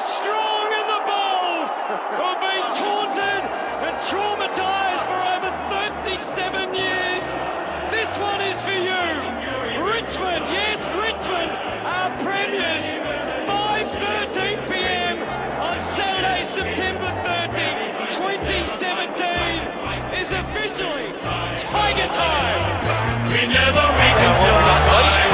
strong and the bold, who have been taunted and traumatised for over 37 years. This one is for you. Richmond, yes, Richmond, our premiers. 5:13 p.m. on Saturday, September 30, 2017 is officially Tiger Time. We never wake until the Waste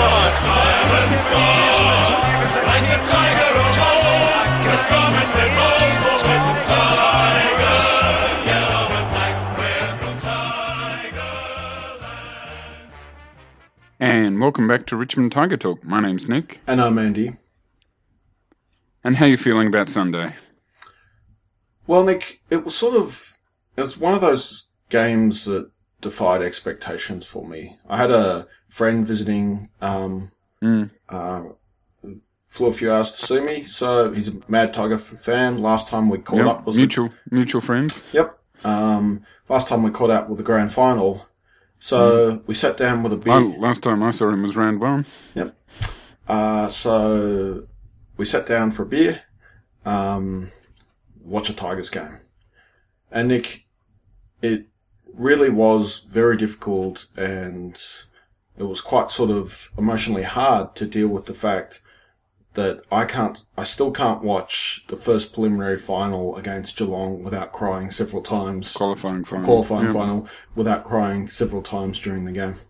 like the tiger of old, the strong and the bold, from Tiger, yellow and black, we're from Tigerland. And welcome back to Richmond Tiger Talk. My name's Nick. And I'm Andy. And how are you feeling about Sunday? Well, Nick, it was one of those games that defied expectations for me. I had a friend visiting, flew a few hours to see me, so he's a Mad Tiger fan. Last time we caught up was mutual friend. Yep. Last time we caught up with the grand final, so we sat down with a beer. Last time I saw him was round one. Yep. So we sat down for a beer, watch a Tigers game. And Nick, it really was very difficult, and it was quite sort of emotionally hard to deal with the fact that I still can't watch the first preliminary final against Geelong without crying several times. Qualifying final without crying several times during the game.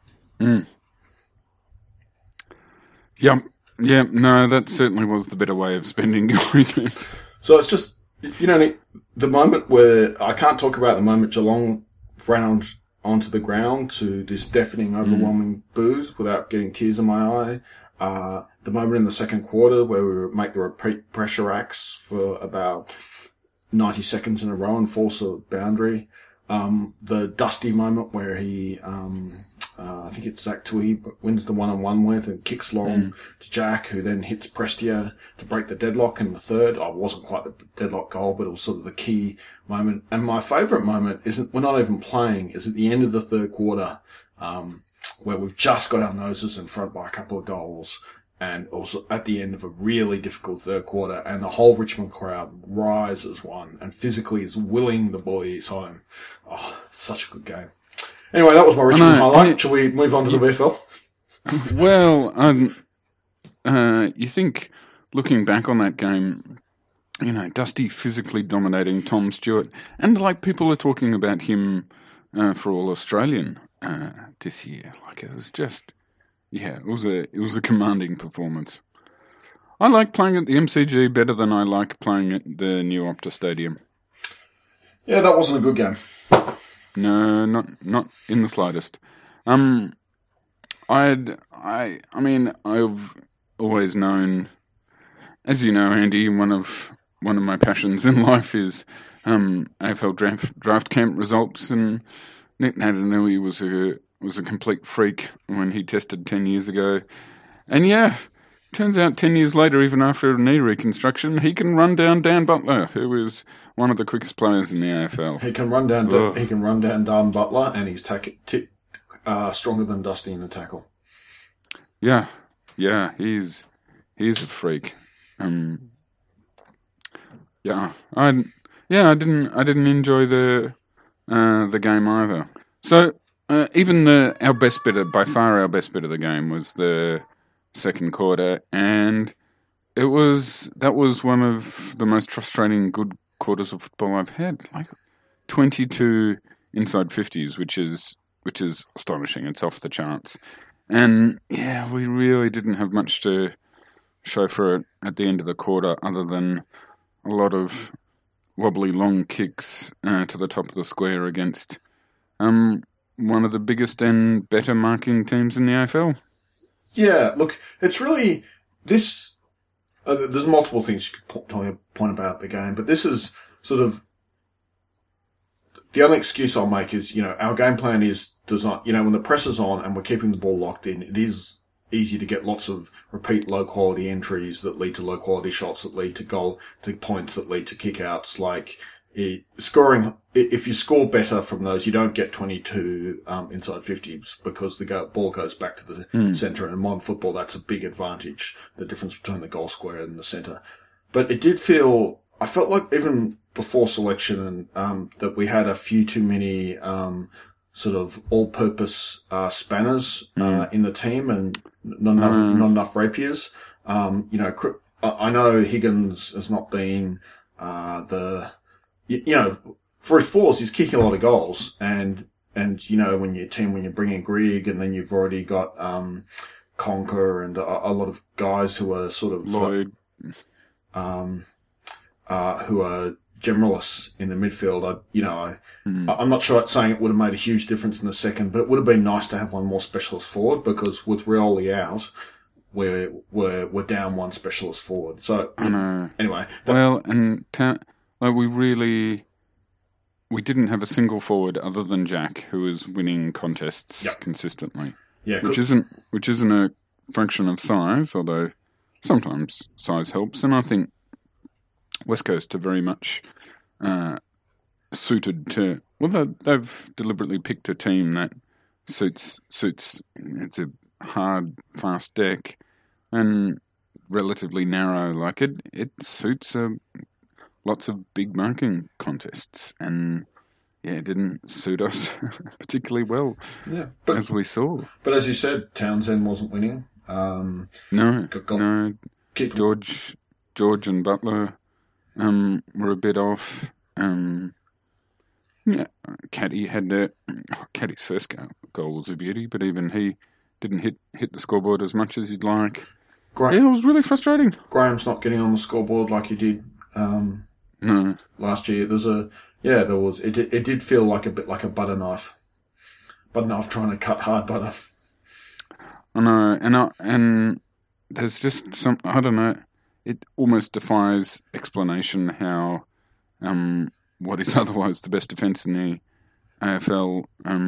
Yep. Yeah, no, that certainly was the better way of spending your weekend. So it's just, Nick, the moment where I can't talk about the moment Geelong ran onto the ground to this deafening, overwhelming boos without getting tears in my eye. The moment in the second quarter where we make the repeat pressure acts for about 90 seconds in a row and force a boundary. The Dusty moment where he, I think it's Zach Tui, wins the one-on-one with and kicks long to Jack, who then hits Prestia to break the deadlock in the third. Oh, it wasn't quite the deadlock goal, but it was sort of the key moment. And my favourite moment we're not even playing, is at the end of the third quarter, where we've just got our noses in front by a couple of goals. And also at the end of a really difficult third quarter, and the whole Richmond crowd rises one and physically is willing the boys home. Oh, such a good game. Anyway, that was my Richmond highlight. Shall we move on to the VFL? Well, you think, looking back on that game, Dusty physically dominating Tom Stewart, and people are talking about him for All Australian this year. It was just, it was a commanding performance. I like playing at the MCG better than I like playing at the new Optus Stadium. Yeah, that wasn't a good game. No, not in the slightest. I've always known, as you know, Andy, one of my passions in life is AFL draft camp results, and Nick Naitanui was a complete freak when he tested 10 years ago. And turns out 10 years later, even after a knee reconstruction, he can run down Dan Butler, who is one of the quickest players in the AFL. He can run down Dan Butler, and he's stronger than Dusty in the tackle. Yeah, he's a freak. I didn't enjoy the game either. So even by far our best bit of the game was the second quarter, and that was one of the most frustrating good quarters of football I've had. 22 inside 50s, which is astonishing. It's off the charts. And we really didn't have much to show for it at the end of the quarter, other than a lot of wobbly long kicks to the top of the square against one of the biggest and better marking teams in the AFL. Yeah, look, it's really this. There's multiple things you could point about the game, but this is sort of the only excuse I'll make is, our game plan is designed, when the press is on and we're keeping the ball locked in, it is easy to get lots of repeat low quality entries that lead to low quality shots that lead to points that lead to kickouts. Scoring, if you score better from those, you don't get 22 inside 50s because the ball goes back to the centre. And in modern football, that's a big advantage, the difference between the goal square and the centre. But it did I felt like even before selection that we had a few too many sort of all-purpose spanners in the team and not enough rapiers. I know Higgins has not been for his fours, he's kicking a lot of goals, and when you bring in Grigg, and then you've already got Conker and a lot of guys who are sort of Lloyd, who are generalists in the midfield. I'm not sure saying it would have made a huge difference in the second, but it would have been nice to have one more specialist forward, because with Rioli out, we're down one specialist forward. So I know. Anyway, we didn't have a single forward other than Jack who was winning contests consistently. Yeah, which isn't a function of size, although sometimes size helps. And I think West Coast are very much suited to. Well, they've deliberately picked a team that suits. It's a hard, fast deck and relatively narrow. Like it suits lots of big marking contests, and it didn't suit us particularly well. Yeah, as we saw. But as you said, Townsend wasn't winning. No. George and Butler were a bit off. Caddy had Caddy's first goal was a beauty, but even he didn't hit the scoreboard as much as he'd like. It was really frustrating. Graham's not getting on the scoreboard like he did last year. It did feel like a bit like a butter knife trying to cut hard butter. I know, and there's just some, I don't know, it almost defies explanation how what is otherwise the best defence in the AFL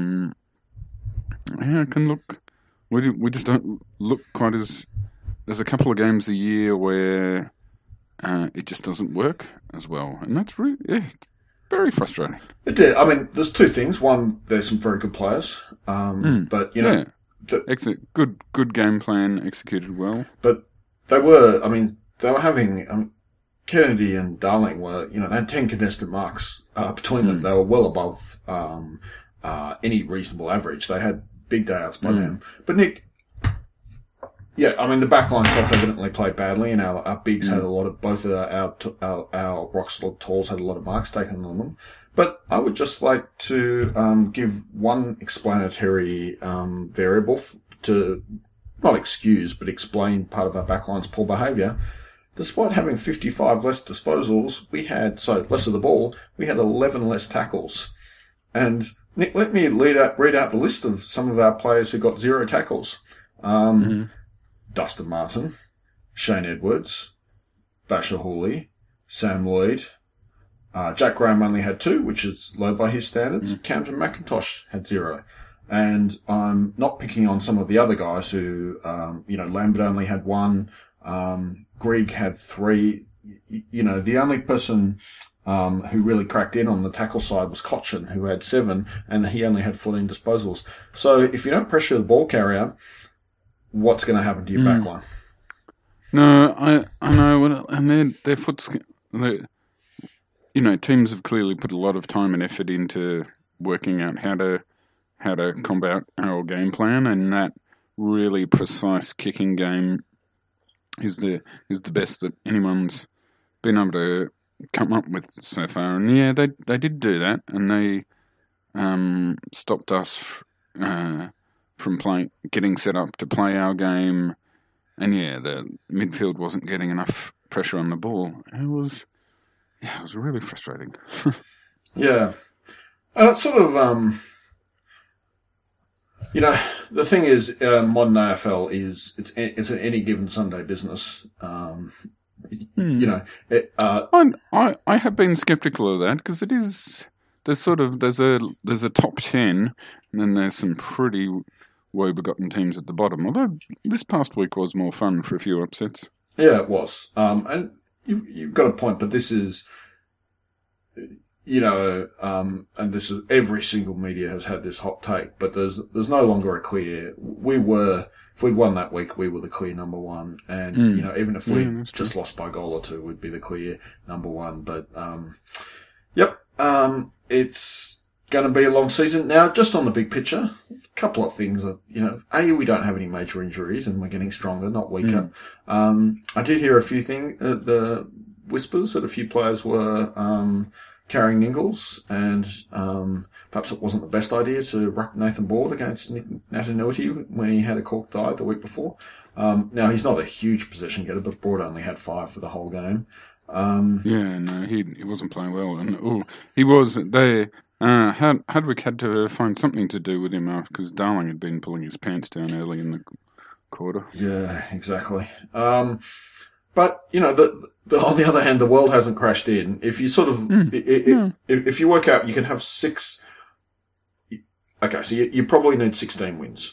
can look. We just don't look quite as. There's a couple of games a year where it just doesn't work as well, and that's really very frustrating. It did. I mean, there's two things. One, there's some very good players, but good game plan executed well. But they were having Kennedy and Darling were they had 10 contested marks between them. They were well above any reasonable average. They had big day outs by them. But Nick. Yeah, I mean, the backline self-evidently played badly, and our bigs had a lot of, both of our rock-solid talls had a lot of marks taken on them. But I would just like to give one explanatory variable to, not excuse, but explain part of our backline's poor behaviour. Despite having 55 less disposals, less of the ball, we had 11 less tackles. And Nick, let me read out the list of some of our players who got 0 tackles. Dustin Martin, Shane Edwards, Basher Hawley, Sam Lloyd, Jack Graham only had 2, which is low by his standards. Camden McIntosh had 0. And I'm not picking on some of the other guys who, Lambert only had 1, Grigg had 3. The only person who really cracked in on the tackle side was Cochin, who had 7, and he only had 14 disposals. So if you don't pressure the ball carrier, what's going to happen to your backline? No, I know, and their foot's, teams have clearly put a lot of time and effort into working out how to combat our game plan, and that really precise kicking game is the best that anyone's been able to come up with so far. And they did do that, and they stopped us from getting set up to play our game, and the midfield wasn't getting enough pressure on the ball. It was really frustrating. Yeah, and it's sort of the thing is, modern AFL is it's an any given Sunday business. I have been sceptical of that, because it is there's a top 10, and then there's some pretty woe-begotten teams at the bottom, although this past week was more fun for a few upsets. Yeah, it was. And you've got a point, but this is, and this is every single media has had this hot take, but there's no longer a clear. If we'd won that week, we were the clear number one, and even if we just lost by a goal or two, we'd be the clear number one. But it's going to be a long season now. Just on the big picture, a couple of things. We don't have any major injuries, and we're getting stronger, not weaker. I did hear a few things. The whispers that a few players were carrying Ningles, and perhaps it wasn't the best idea to ruck Nathan Board against Natanuiti when he had a cork thigh the week before. Now, he's not a huge possession getter, but Board only had 5 for the whole game. He wasn't playing well, and he was. Hardwick had to find something to do with him because Darling had been pulling his pants down early in the quarter. Yeah, exactly. But, on the other hand, the world hasn't crashed in. If you sort of, if you work out, you can have 6. Okay, so you probably need 16 wins.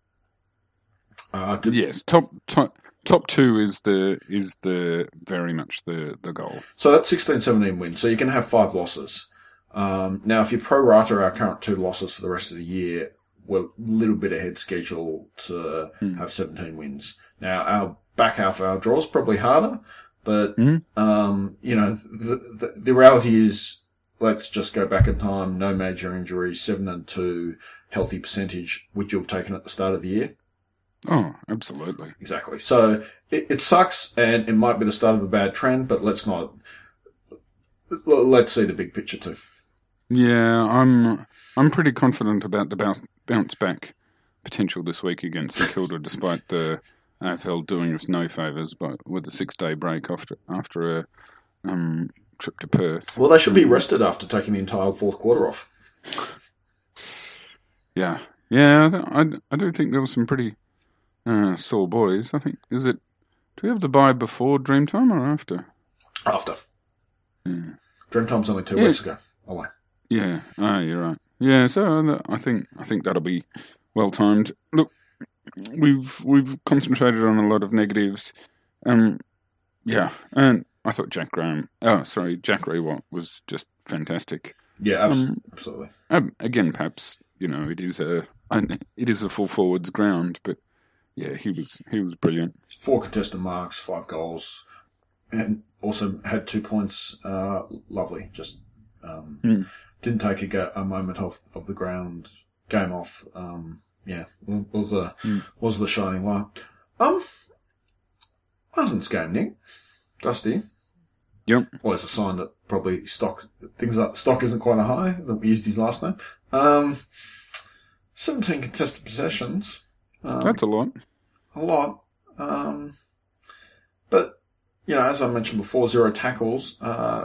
Yes, top 2 is the very much the goal. So that's 16, 17 wins. So you can have 5 losses. Now, if you pro-rata our current 2 losses for the rest of the year, we're a little bit ahead schedule to have 17 wins. Now, our back half of our draw is probably harder, but, the reality is, let's just go back in time, no major injuries, 7-2, healthy percentage, which you've taken at the start of the year. Oh, absolutely. Exactly. So it sucks, and it might be the start of a bad trend, but let's see the big picture too. Yeah, I'm pretty confident about the bounce back potential this week against St Kilda, despite the AFL doing us no favours, but with a 6-day break after a trip to Perth. Well, they should be rested after taking the entire fourth quarter off. Yeah, I do think there were some pretty sore boys. I think do we have to buy before Dreamtime or after? After. Yeah. Dreamtime's only 2 weeks ago. Away. Yeah. You're right. Yeah. So I think that'll be well timed. Look, we've concentrated on a lot of negatives. And I thought Jack Riewoldt was just fantastic. Yeah, absolutely. Again, perhaps it is a full forwards ground, but yeah, he was brilliant. 4 contested marks, 5 goals, and also had 2 points. Lovely. Just didn't take a moment off of the ground. Game off. Was the shining light. Martin's game, Nick. Dusty. Yep. Always a sign that probably stock isn't quite a high, that we used his last name. 17 contested possessions. That's a lot. A lot. But, as I mentioned before, 0 tackles.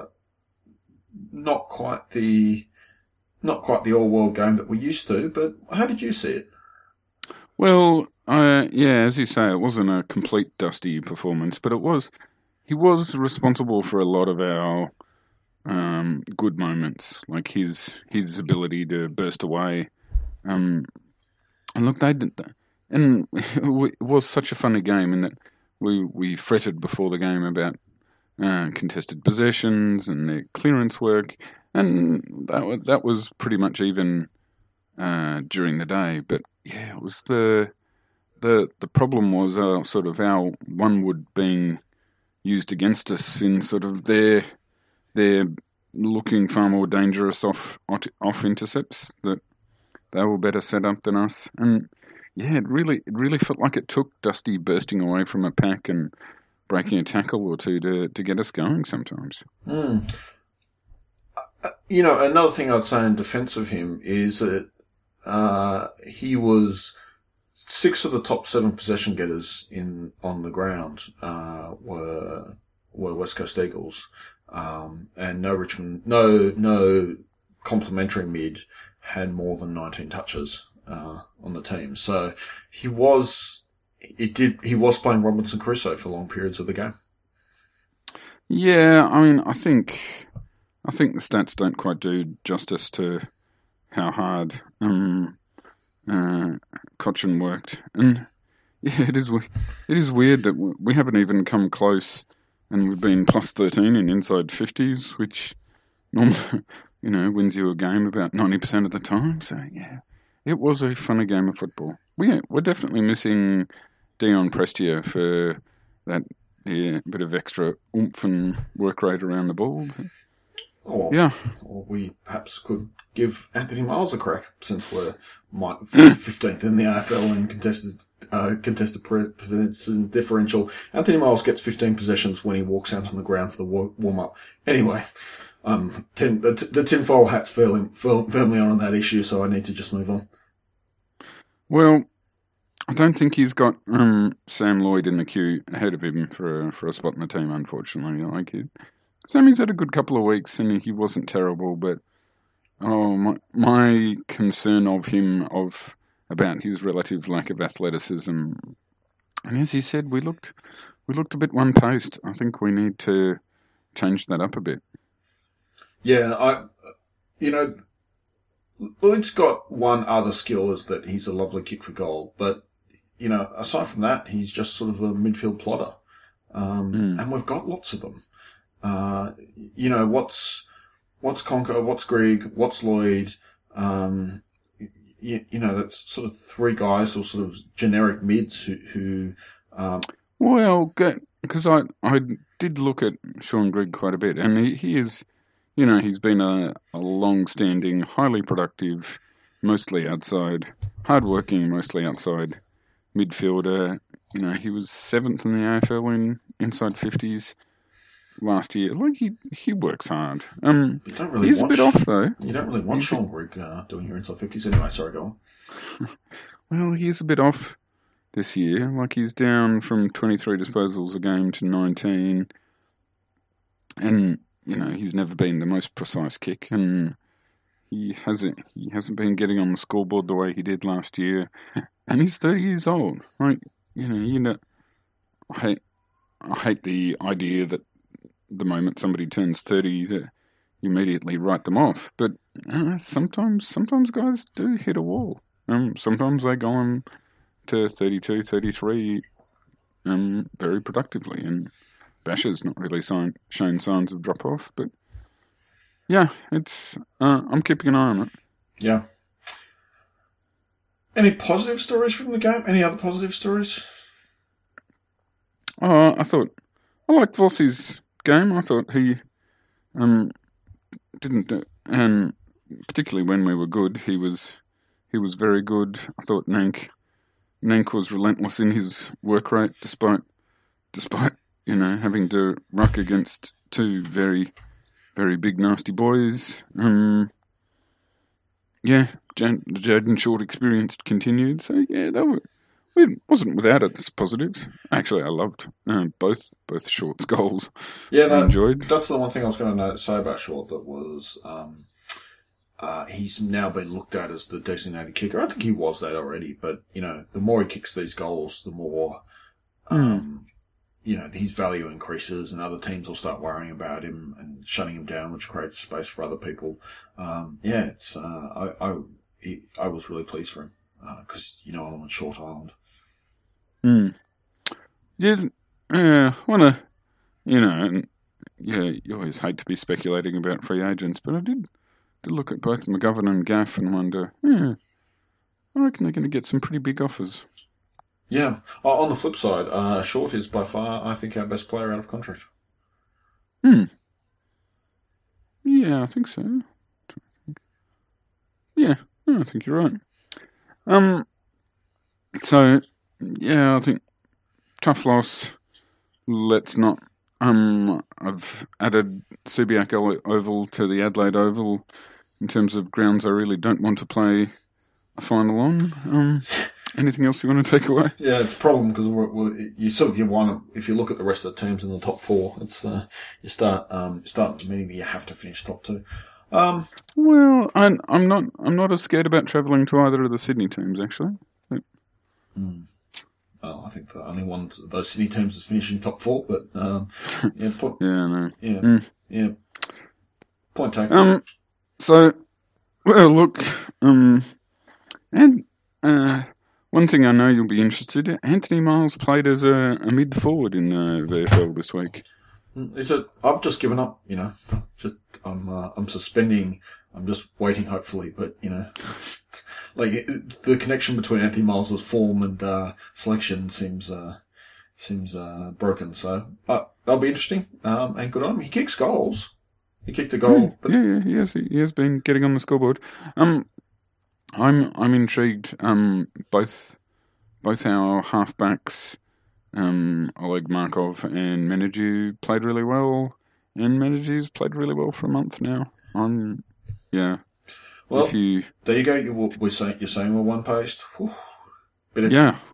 Not quite the all-world game that we used to, but how did you see it? Well, as you say, it wasn't a complete Dusty performance, but he was responsible for a lot of our good moments, like his ability to burst away. And look, they did that. And it was such a funny game in that we fretted before the game about contested possessions and their clearance work, and that was pretty much even during the day. But yeah, it was the problem was sort of our one-wood being used against us in sort of their looking far more dangerous off intercepts, that they were better set up than us. And yeah, it really felt like it took Dusty bursting away from a pack and breaking a tackle or two to get us going sometimes. Another thing I'd say in defence of him is that he was 6 of the top 7 possession getters on the ground were West Coast Eagles, and no complementary mid had more than 19 touches on the team. So he was playing Robinson Crusoe for long periods of the game. Yeah, I mean, I think the stats don't quite do justice to how hard Cochin worked, and yeah, it is weird that we haven't even come close, and we've been plus 13 in inside 50s, which wins you a game about 90% of the time. So, yeah, it was a funny game of football. We're definitely missing Dion Prestia for that bit of extra oomph and work rate around the ball. Or we perhaps could give Anthony Miles a crack, since we're 15th in the AFL in contested possession differential. Anthony Miles gets 15 possessions when he walks out on the ground for the warm-up. Anyway, the tinfoil hat's firmly on that issue, so I need to just move on. Well, I don't think he's got Sam Lloyd in the queue ahead of him for a spot in the team, unfortunately. Sammy's had a good couple of weeks and he wasn't terrible, but my concern of him about his relative lack of athleticism, and as he said, we looked a bit one post. I think we need to change that up a bit. Yeah, Lloyd's got one other skill, is that he's a lovely kick for goal, but aside from that, he's just sort of a midfield plotter, and we've got lots of them. What's Conker, what's Grigg, what's Lloyd, that's sort of three guys or sort of generic mids who well, because I did look at Sean Grigg quite a bit, and he is, he's been a long-standing, highly productive, mostly outside, hard-working, mostly outside midfielder. He was 7th in the AFL in inside 50s last year. Like, he works hard. He's a bit off, though. You don't really want Sean Grigg doing your inside 50s anyway. Sorry, go on. Well, he's a bit off this year. Like, he's down from 23 disposals a game to 19. And, he's never been the most precise kick. And he hasn't been getting on the scoreboard the way he did last year. And he's 30 years old. Like, I hate the idea that the moment somebody turns 30, that you immediately write them off. But sometimes guys do hit a wall. Sometimes they go on to 32, 33 very productively. And Basher's not really shown signs of drop-off. But, yeah, I'm keeping an eye on it. Yeah. Any positive stories from the game? Any other positive stories? I liked Vossi's game. I thought he didn't, and particularly when we were good, he was very good. I thought Nank was relentless in his work rate, despite having to ruck against two very, very big nasty boys. The Jaden Short experience continued, so yeah, it wasn't without its positives. Actually, I loved both Short's goals. Yeah, I enjoyed. That's the one thing I was going to say about Short, that was he's now been looked at as the designated kicker. I think he was that already, but the more he kicks these goals, the more his value increases, and other teams will start worrying about him and shutting him down, which creates space for other people. I was really pleased for him because I'm on Short Island. Yeah, you always hate to be speculating about free agents, but I did look at both McGovern and Gaff and wonder, I reckon they're going to get some pretty big offers. Yeah. On the flip side, Short is by far, I think, our best player out of contract. Yeah, I think so. Yeah, I think you're right. So, yeah, I think tough loss. Let's not. I've added Subiac Oval to the Adelaide Oval in terms of grounds I really don't want to play a final on. Anything else you want to take away? Yeah, it's a problem because if you look at the rest of the teams in the top four, it's you start meaning that you have to finish top two. Well, I'm not as scared about travelling to either of the Sydney teams, actually. Well, I think the only one of those Sydney teams is finishing top four, but point taken. So, well, look, and one thing I know you'll be interested in, Anthony Miles played as a mid forward in the VFL this week. I've just given up. Just I'm suspending. I'm just waiting, hopefully. But like the connection between Anthony Miles' form and selection seems broken. So that'll be interesting. And good on him. He kicks goals. He kicked a goal. But Yeah, he has been getting on the scoreboard. I'm intrigued. Both our halfbacks, Oleg Markov and Menadue, played really well, and Menadue's played really well for a month now. Well, If you, there you go. You're saying we're one paced. The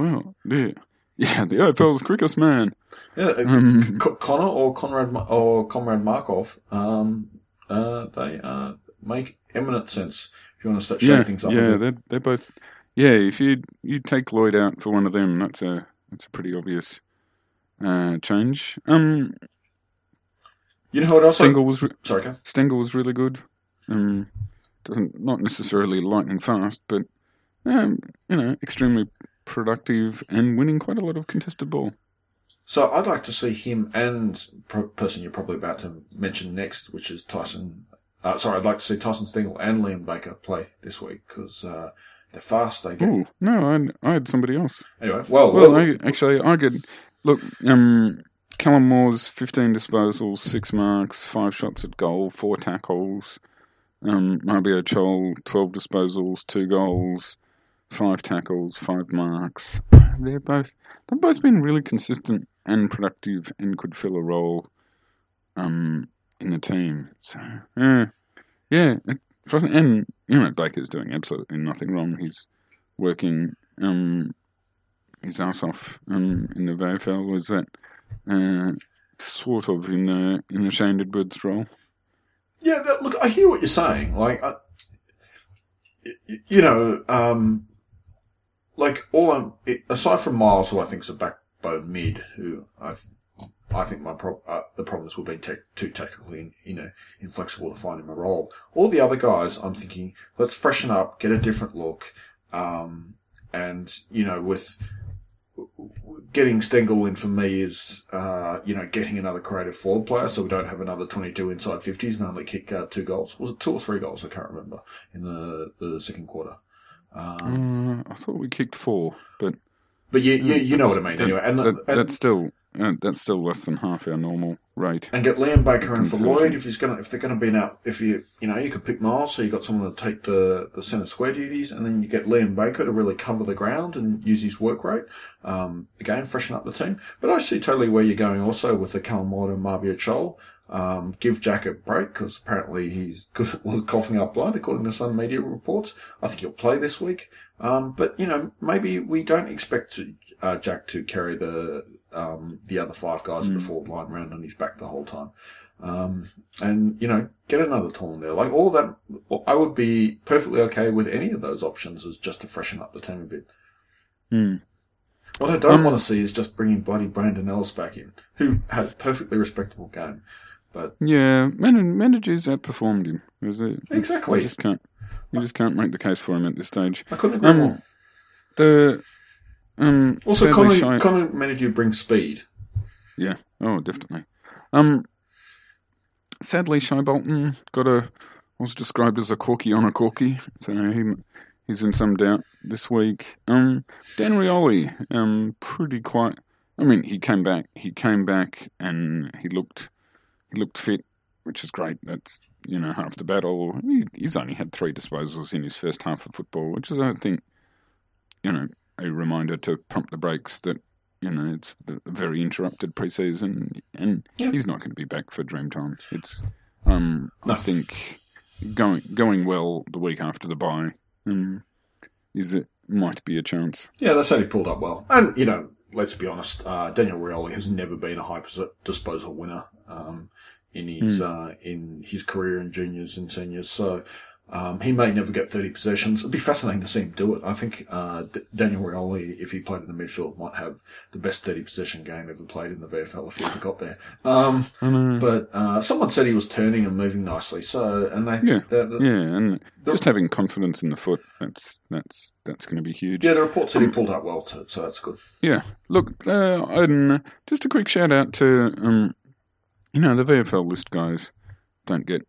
AFL's quickest man. Connor or Comrade Markov. They make eminent sense if you want to start shaking things up. They're both. Yeah, if you take Lloyd out for one of them, that's a pretty obvious change. You know what else? Stengel was Sorry, Ken. Stengel was really good. Not necessarily lightning fast, but extremely productive and winning quite a lot of contested ball. So I'd like to see him and person you're probably about to mention next, which is Tyson. I'd like to see Tyson Stengel and Liam Baker play this week because they're fast. They get. Oh no, I had somebody else. Anyway, I could look. Callum Moore's 15 disposals, 6 marks, 5 shots at goal, 4 tackles. Mabio Chol, 12 disposals, 2 goals, 5 tackles, 5 marks. They've both been really consistent and productive and could fill a role in the team. So and Baker's doing absolutely nothing wrong. He's working his ass off in the VFL. Was that sort of in the Shane Edwards role? Yeah, look, I hear what you're saying. Like, aside from Miles, who I think is a backbone mid, who I think the problems were being too tactically, inflexible to find him a role. All the other guys, I'm thinking, let's freshen up, get a different look, and with getting Stengel in for me is, getting another creative forward player, so we don't have another 22 inside 50s and only kick 2 goals. Was it 2 or 3 goals? I can't remember in the second quarter. I thought we kicked 4, but you know what I mean. Anyway, and that's still less than half our normal rate. And get Liam Baker in for Lloyd if they're going to be out. If you could pick Miles, so you got someone to take the centre square duties, and then you get Liam Baker to really cover the ground and use his work rate. Again, freshen up the team. But I see totally where you're going. Also with the Callum Ward and Mabio Chol. Give Jack a break because apparently he's was coughing up blood according to some media reports. I think he'll play this week. But maybe we don't expect Jack to carry the other 5 guys in the forward line round on his back the whole time. And get another tool in there. Like all of that, I would be perfectly okay with any of those options as just to freshen up the team a bit. What I don't want to see is just bringing bloody Brandon Ellis back in, who had a perfectly respectable game. But yeah, Menadue's outperformed him. Exactly. You just can't make the case for him at this stage. I couldn't agree more. Also, Connor Menadue brings speed. Yeah. Oh, definitely. Sadly, Shai Bolton was described as a corky on a corky, so he's in some doubt this week. Dan Rioli, pretty quiet. I mean, he came back and he looked fit, which is great. That's half the battle. He's only had 3 disposals in his first half of football, which is, I think, a reminder to pump the brakes that it's a very interrupted pre-season, and he's not going to be back for Dreamtime. It's I think going well the week after the bye might be a chance. Yeah, they said he pulled up well, and let's be honest, Daniel Rioli has never been a high disposal winner in his career in juniors and seniors, so. He may never get 30 possessions. It'd be fascinating to see him do it. I think Daniel Rioli, if he played in the midfield, might have the best 30 possession game ever played in the VFL if he ever got there. But someone said he was turning and moving nicely. So, and just having confidence in the foot, that's going to be huge. Yeah, the report said he pulled up well too, so that's good. Yeah, look, just a quick shout out to the VFL list guys don't get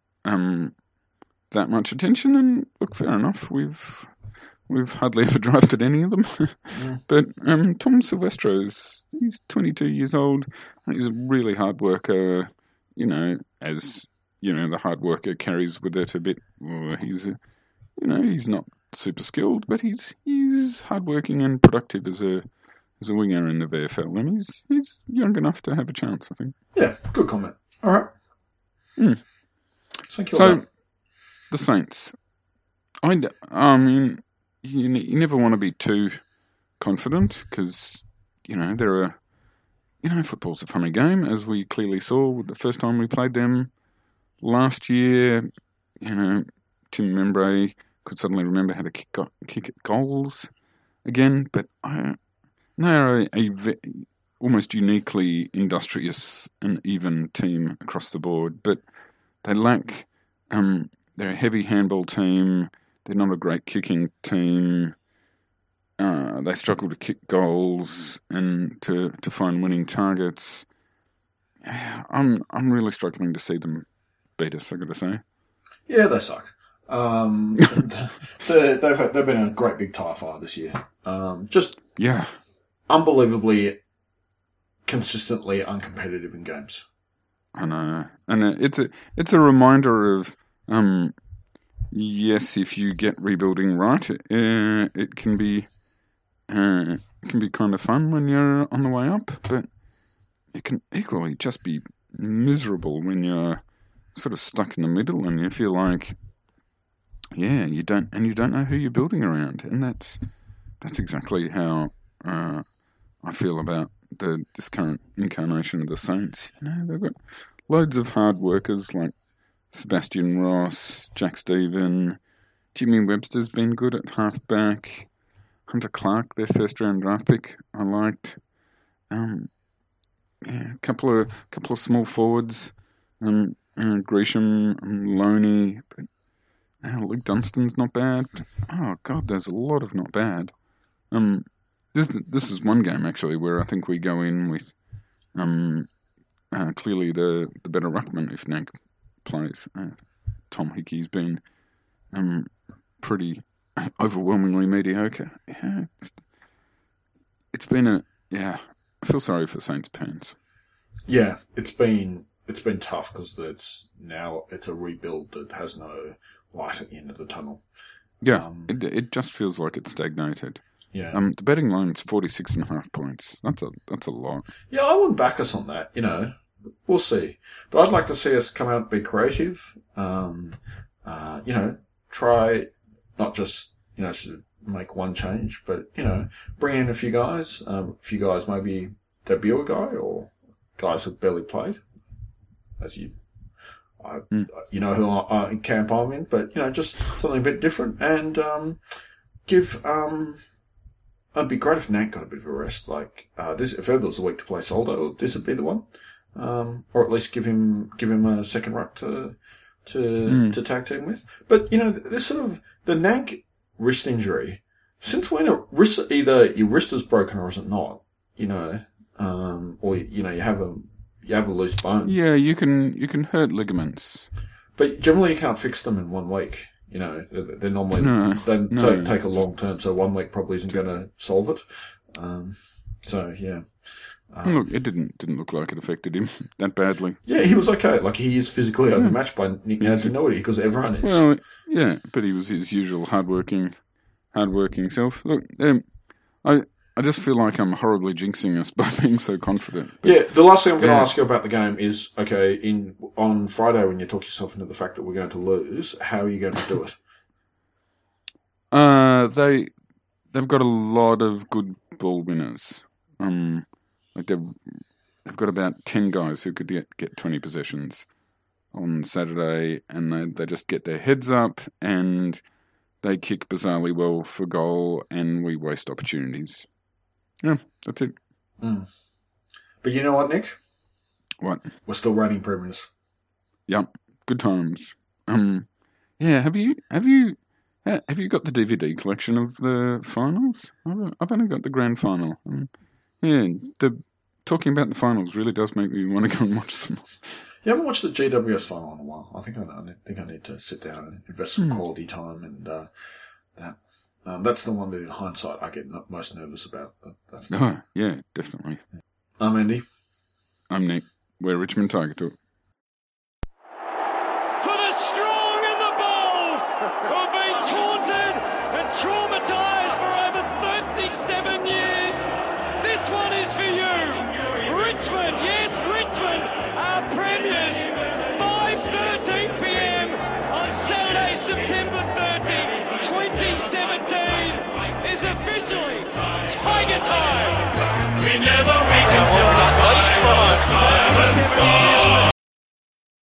that much attention, and look, fair enough. We've hardly ever drafted any of them. But Tom Silvestro he's 22 years old. He's a really hard worker, as the hard worker carries with it a bit. He's not super skilled, but he's hardworking and productive as a winger in the VFL, and he's young enough to have a chance, I think. Yeah, good comment. All right. Thank you. So, the Saints. I mean, you never want to be too confident because, football's a funny game, as we clearly saw the first time we played them last year. Tim Membray could suddenly remember how to kick at goals again, but they are almost uniquely industrious and even team across the board, but they lack. They're a heavy handball team. They're not a great kicking team. They struggle to kick goals and to find winning targets. I'm really struggling to see them beat us, I got to say. Yeah, they suck. They've been a great big tyre fire this year. Unbelievably consistently uncompetitive in games. I know, and it's a reminder of yes, if you get rebuilding right, it can be kind of fun when you're on the way up, but it can equally just be miserable when you're sort of stuck in the middle and you feel like, you don't know who you're building around, and that's exactly how I feel about this current incarnation of the Saints. They've got loads of hard workers like Sebastian Ross, Jack Stephen, Jimmy Webster's been good at halfback, Hunter Clark, their first round draft pick, I liked. A couple of small forwards, Gresham, Loney, but Luke Dunstan's not bad. Oh God, there's a lot of not bad. This is one game actually where I think we go in with clearly the better ruckman if Nank plays. Tom Hickey's been pretty overwhelmingly mediocre. Yeah, it's been I feel sorry for Saints fans. Yeah, it's been tough because it's a rebuild that has no light at the end of the tunnel. Yeah, it just feels like it's stagnated. Yeah. The betting line's 46.5 points. That's a lot. Yeah, I wouldn't back us on that. We'll see. But I'd like to see us come out and be creative. Try not just sort of make one change, but bring in a few guys. Maybe debut a guy or guys who've barely played. Who camp I'm in, but just something a bit different and give. It'd be great if Nat got a bit of a rest. Like this, if ever there was a week to play Soldo, this would be the one. Or at least give him a second ruck to tag team with. But this sort of the Nag wrist injury. Since when a wrist, either your wrist is broken or is it not? Or you have a loose bone. Yeah, you can hurt ligaments, but generally you can't fix them in 1 week. They're normally take a long term, so 1 week probably isn't going to solve it. Look, it didn't look like it affected him that badly. Yeah, he was okay. Like he is physically overmatched by Nick Nantinotti because everyone is. Well, yeah, but he was his usual hardworking self. Look, I just feel like I'm horribly jinxing us by being so confident. But, yeah, the last thing I'm going to ask you about the game is, okay, on Friday when you talk yourself into the fact that we're going to lose, how are you going to do it? They've got a lot of good ball winners. They've got about 10 guys who could get 20 possessions on Saturday, and they just get their heads up and they kick bizarrely well for goal, and we waste opportunities. Yeah, that's it. But you know what, Nick? What? We're still reigning premiers. Yep, good times. Yeah, have you got the DVD collection of the finals? I've only got the grand final. Yeah, the talking about the finals really does make me want to go and watch them. You haven't watched the GWS final in a while. I think I need to sit down and invest some quality time, and that's the one that, in hindsight, I get most nervous about. That's yeah, definitely. I'm Andy. I'm Nick. We're Richmond Tiger Talk. For the strong and the bold, who've been taunted and traumatised for over 37 years, this one is for you. Richmond, yes, Richmond, our premiers. 5:13 p.m. on Saturday, September 30, 2017 is officially Tiger Time. We never weaken till the last star.